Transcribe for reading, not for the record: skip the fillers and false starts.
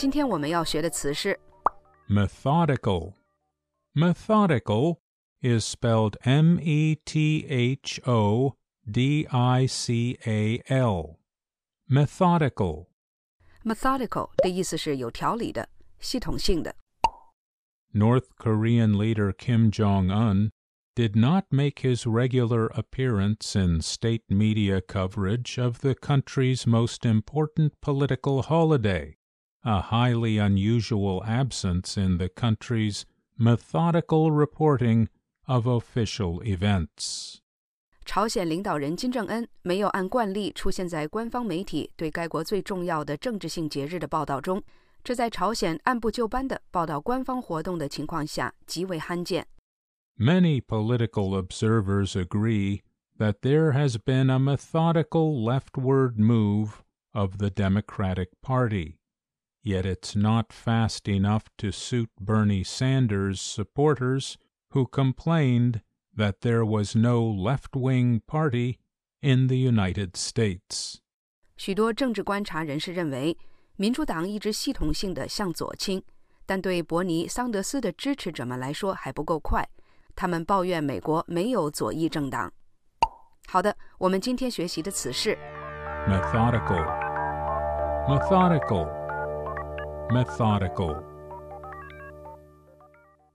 今天我们要学的词是 methodical. Methodical is spelled M-E-T-H-O-D-I-C-A-L. Methodical. methodical 的意思是有条理的、系统性的。 North Korean leader Kim Jong-un did not make his regular appearance in state media coverage of the country's most important political holiday, a highly unusual absence in the country's methodical reporting of official events. 朝鲜领导人金正恩没有按惯例出现在官方媒体对该国最重要的政治性节日的报道中，这在朝鲜按部就班地报道官方活动的情况下极为罕见。 Many political observers agree that there has been a methodical leftward move of the Democratic Party, yet it's not fast enough to suit Bernie Sanders' supporters who complained that there was no left-wing party in the United States. 许多政治观察人士认为，民主党一直系统性地向左倾，但对伯尼·桑德斯的支持者们来说还不够快。他们抱怨美国没有左翼政党。好的，我们今天学习的词是 methodical, methodical, methodical.